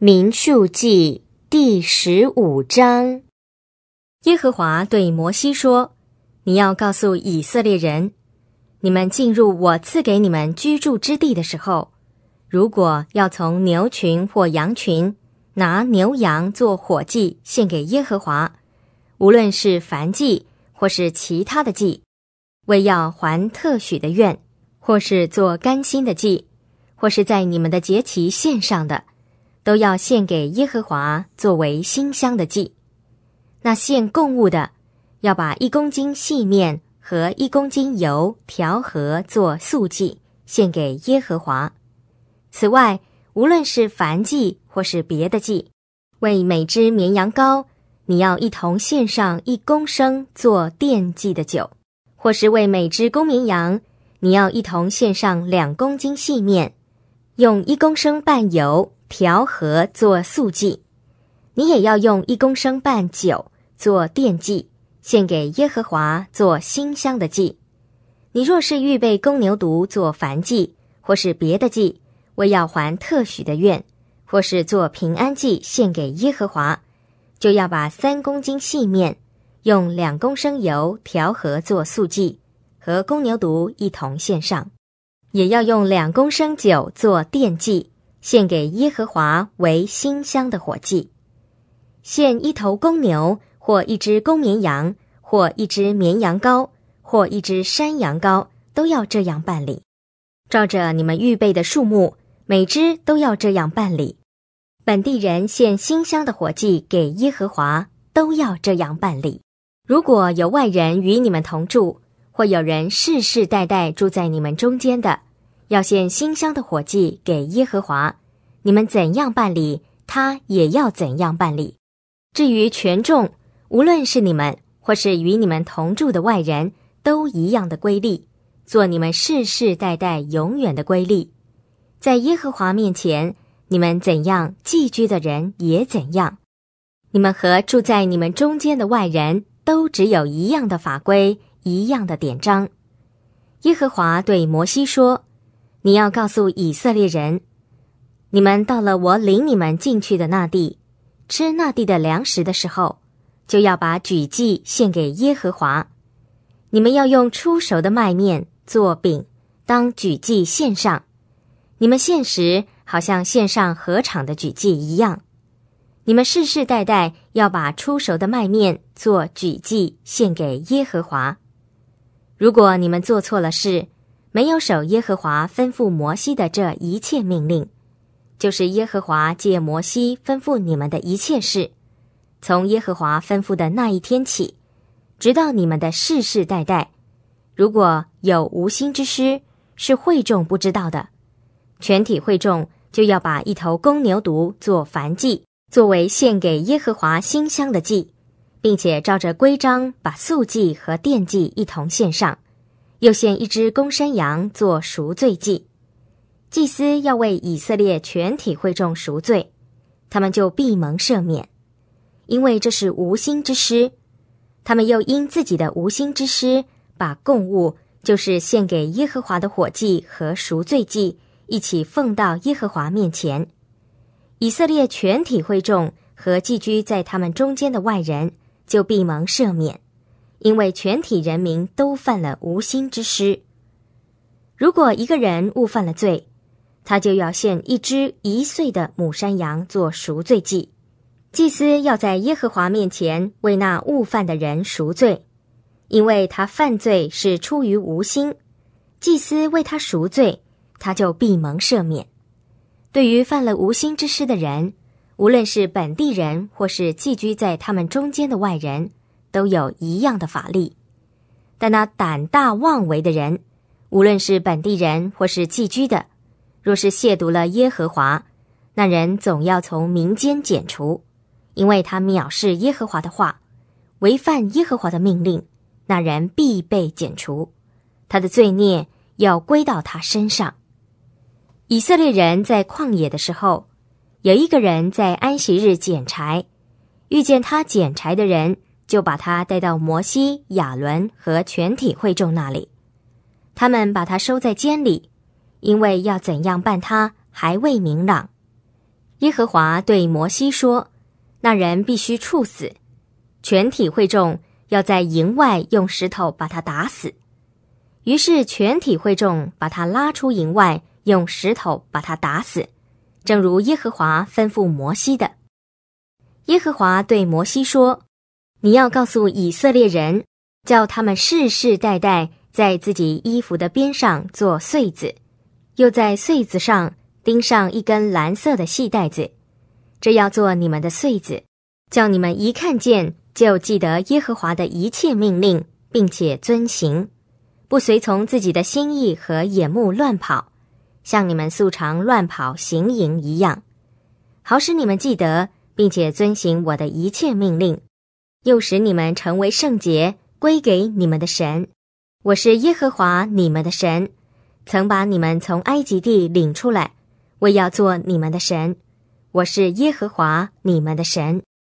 民数记第15章。耶和华对摩西说：你要告诉以色列人，你们进入我赐给你们居住之地的时候，如果要从牛群或羊群拿牛羊做火祭献给耶和华，无论是燔祭或是其他的祭，为要还特许的愿，或是做甘心的祭，或是在你们的节期献上的，都要献给耶和华作为馨香的祭。那献供物的，要把1公斤细面和1公斤油调和做素祭，献给耶和华。此外，无论是燔祭或是别的祭，为每只绵羊羔，你要一同献上1公升做奠祭的酒，或是为每只公绵羊，你要一同献上2公斤细面，用1公升半油调和做素祭。你也要用1公升半酒做奠祭，献给耶和华做馨香的祭。你若是预备公牛犊做燔祭，或是别的祭，为要还特许的愿，或是做平安祭献给耶和华，就要把3公斤细面，用2公升油调和做素祭，和公牛犊一同献上。也要用2公升酒做奠祭，献给耶和华为馨香的火祭。献1头公牛，或1只公绵羊，或1只绵羊羔，或1只山羊羔，都要这样办理。照着你们预备的数目，每只都要这样办理。本地人献馨香的火祭给耶和华，都要这样办理。如果有外人与你们同住，或有人世世代代住在你们中间的，要献馨香的火祭给耶和华，你们怎样办理，他也要怎样办理。至于全众，无论是你们或是与你们同住的外人，都一样的规例，做你们世世代代永远的规例。在耶和华面前，你们怎样，寄居的人也怎样。你们和住在你们中间的外人，都只有一样的法规，一样的典章。耶和华对摩西说：你要告诉以色列人，你们到了我领你们进去的那地，吃那地的粮食的时候，就要把举祭献给耶和华。你们要用初熟的麦面做饼，当举祭献上。你们献时，好像献上禾场的举祭一样。你们世世代代要把初熟的麦面做举祭献给耶和华。如果你们做错了事，没有守耶和华吩咐摩西的这一切命令，就是耶和华借摩西吩咐你们的一切事，从耶和华吩咐的那一天起，直到你们的世世代代，如果有无心之失，是会众不知道的，全体会众就要把1头公牛犊做燔祭，作为献给耶和华馨香的祭，并且照着规章把素祭和奠祭一同献上，又献1只公山羊做赎罪祭。祭司要为以色列全体会众赎罪，他们就必蒙赦免，因为这是无心之失。他们又因自己的无心之失，把供物，就是献给耶和华的火祭和赎罪祭，一起奉到耶和华面前。以色列全体会众和寄居在他们中间的外人，就必蒙赦免，因为全体人民都犯了无心之失。如果一个人误犯了罪，他就要献1只1岁的母山羊做赎罪祭。祭司要在耶和华面前为那误犯的人赎罪，因为他犯罪是出于无心，祭司为他赎罪，他就必蒙赦免。对于犯了无心之失的人，无论是本地人或是寄居在他们中间的外人，都有一样的法律。但那胆大妄为的人，无论是本地人或是寄居的，若是亵渎了耶和华，那人总要从民间剪除，因为他藐视耶和华的话，违犯耶和华的命令，那人必被剪除，他的罪孽要归到他身上。以色列人在旷野的时候，有一个人在安息日捡柴，遇见他捡柴的人，就把他带到摩西、亚伦和全体会众那里。他们把他收在监里，因为要怎样办他还未明朗。 耶和华对摩西说，那人必须处死，全体会众要在营外用石头把他打死。于是全体会众把他拉出营外，用石头把他打死，正如耶和华吩咐摩西的。耶和华对摩西说，你要告诉以色列人，叫他们世世代代在自己衣服的边上做穗子，又在穗子上钉上一根蓝色的细带子，这要做你们的穗子，叫你们一看见就记得耶和华的一切命令，并且遵行，不随从自己的心意和眼目乱跑，像你们素常乱跑行淫一样，好使你们记得并且遵行我的一切命令，又使你们成为圣洁，归给你们的神。我是耶和华你们的神，曾把你们从埃及地领出来，我要做你们的神。我是耶和华你们的神。